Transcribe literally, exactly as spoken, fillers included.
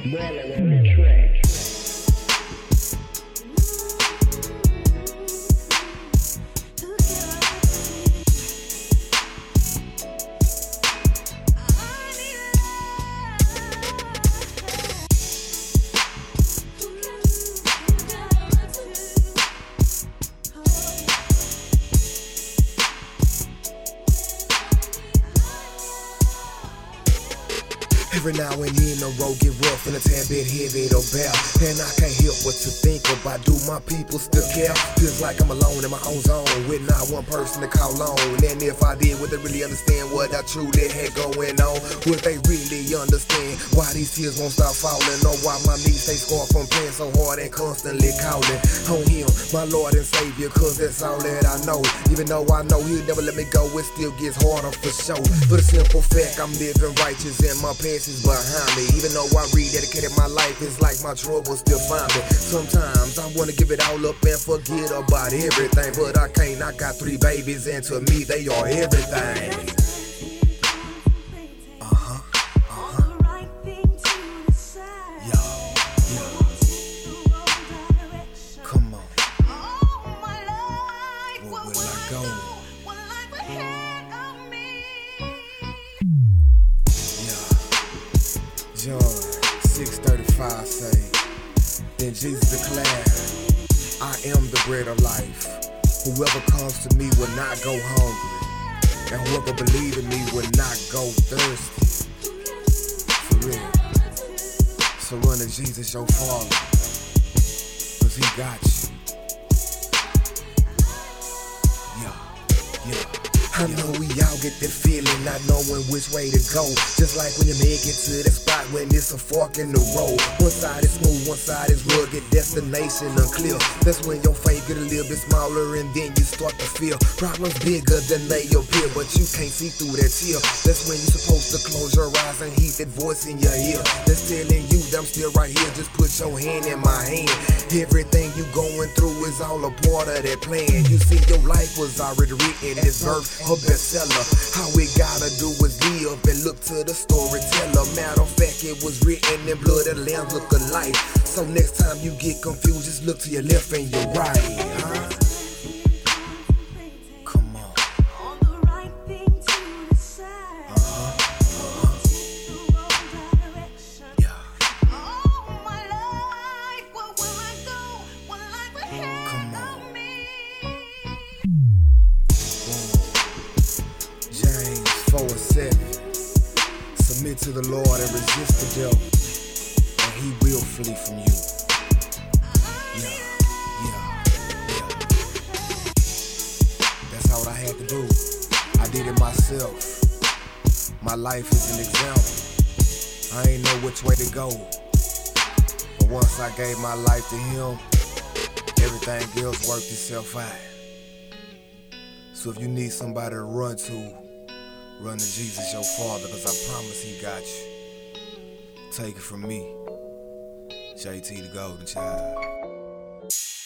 Marlon on the track. Every now and then the road get rough and a tad bit heavy to bear, and I can't help but to think about, do my people still care? Feels like I'm alone in my own zone with not one person to call on. And if I did, would they really understand what I truly had going on? Would they really understand why these tears won't stop falling, or why my knees stay scarred from praying so hard and constantly calling on Him, my Lord and Savior? Cause that's all that I know. Even though I know He'll never let me go, it still gets harder for sure. For the simple fact I'm living righteous and my past is behind me. Even though I rededicated my life, it's like my troubles still find me. Sometimes I wanna give it all up and forget about everything, but I can't. I got three babies and to me they are everything. Uh-huh, uh-huh. Yo, yo. Come on. Where will I go? John six thirty-five say, then Jesus declared, I am the bread of life. Whoever comes to me will not go hungry, and whoever believes in me will not go thirsty. For real. So run to Jesus your Father, cause He got you. Yeah, yeah. I know we all get that feeling, not knowing which way to go. Just like when you make it to the spot when it's a fork in the road. One side is smooth, one side is rugged, destination unclear. That's when your faith get a little bit smaller and then you start to feel problems bigger than they appear, but you can't see through that tear. That's when you're supposed to close your eyes and hear that voice in your ear that's telling you that I'm still right here, just put your hand in my hand. Everything you going through is all a part of that plan. You see, your life was already written, it's birth, a bestseller. How we gotta do is live and look to the storyteller. Matter of fact, it was written in blood and lambs look alike. So next time you get confused, just look to your left and your right, huh? Come on. Uh-huh. Yeah. Come on. James four and seven. Submit to the Lord and resist the devil, and he will flee from you. Yeah, yeah, yeah. That's all I had to do. I did it myself. My life is an example. I ain't know which way to go, but once I gave my life to Him, everything else worked itself out. So if you need somebody to run to, run to Jesus your Father, cause I promise He got you. Take it from me, J T the Golden Child.